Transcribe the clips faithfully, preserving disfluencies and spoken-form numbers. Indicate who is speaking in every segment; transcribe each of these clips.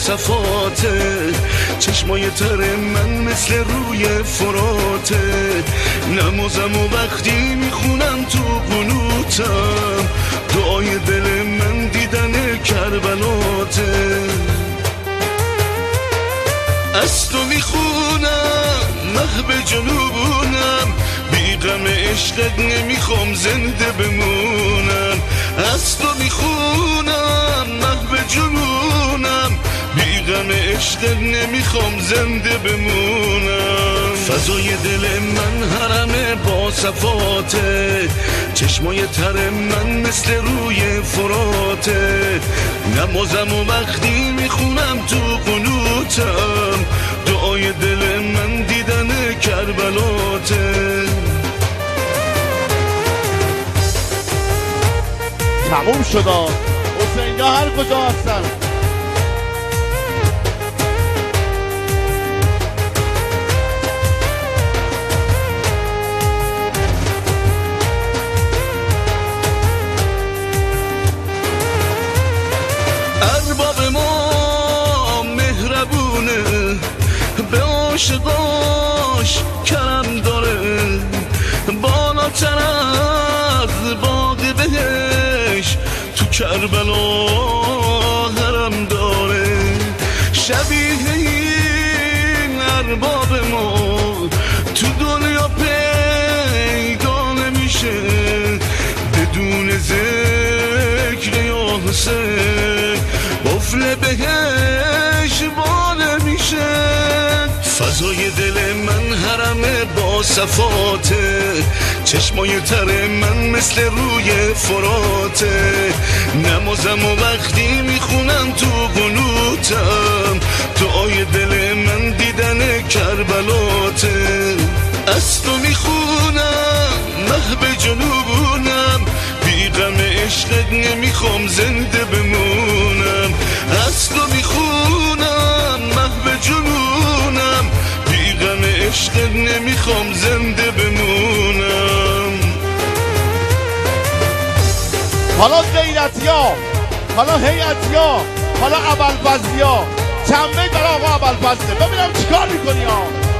Speaker 1: صفاته، چشمای تر من مثل روی فراته، نمازم و وقتی میخونم تو قنوتم، دعای دل من دیدن کربلاته. از تو میخونم محو جنونم، بی غم عشقت نمیخوام زنده بمونم. از تو میخونم محو جنونم، بی غم عشقت نمیخوام زنده بمونم. فضای دل من حرم با صفاته، چشمای تر من مثل روی فراته، نمازم و وقتی میخونم تو قنوتم، دعای دل من دیدن کربلاته.
Speaker 2: تموم شد. حسین یا هر کجا هستن
Speaker 1: ارباب ما مهربونه، به عاشقاش کرم داره، بالاتر از باغ بهش تو کربلا حرم داره. شبیه این ارباب ما تو دنیا پیدا نمیشه، بدون ذکر یا حسین قفل بهش باز نمیشه. فضای دل من حرم با صفاته، چشمای تر من مثل روی فراته، نمازم و وقتی میخونم تو قنوتم، دعای دل من دیدن کربلاته. از تو میخونم محو جنونم، بی غم عشقت نمیخوام زنده بمونم. از تو میخونم محو جنونم، بی غم عشقت نمیخوام زنده بمونم.
Speaker 2: حالا غیرتیا، حالا هیئتیا، حالا ابوالفضلیا، چنبه برای آقا ابوالفضله. ببینم چیکار میکنی ها.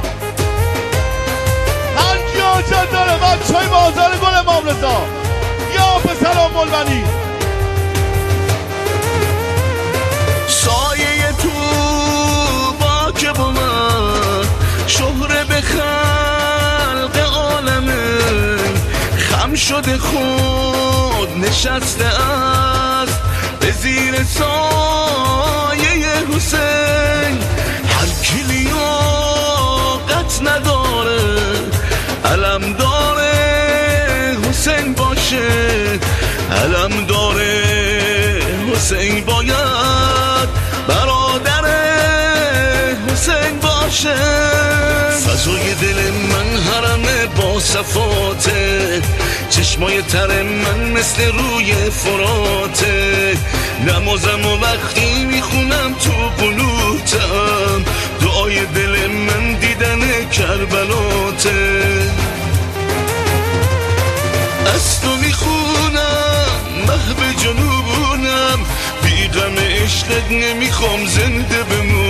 Speaker 2: هرکی حاجت داره بچهای بازار گل امام رضا یا پسر ام البنی.
Speaker 1: سایه تو با که با من شهره به خلق عالمه، خم شده خود نشسته است به زیر سایه حسین. هر کی لیاقت نداره علم داره حسین باشه، علم داره حسین باید برادر حسین باشه. فضای دل من حرم با صفاته، چشمای تر من مثل روی فراته، نمازم و وقتی میخونم تو قنوتم، دعای دل من دیدن کربلاته. از تو میخونم محو جنونم، بی غم عشقت نمیخوام زنده بمونم.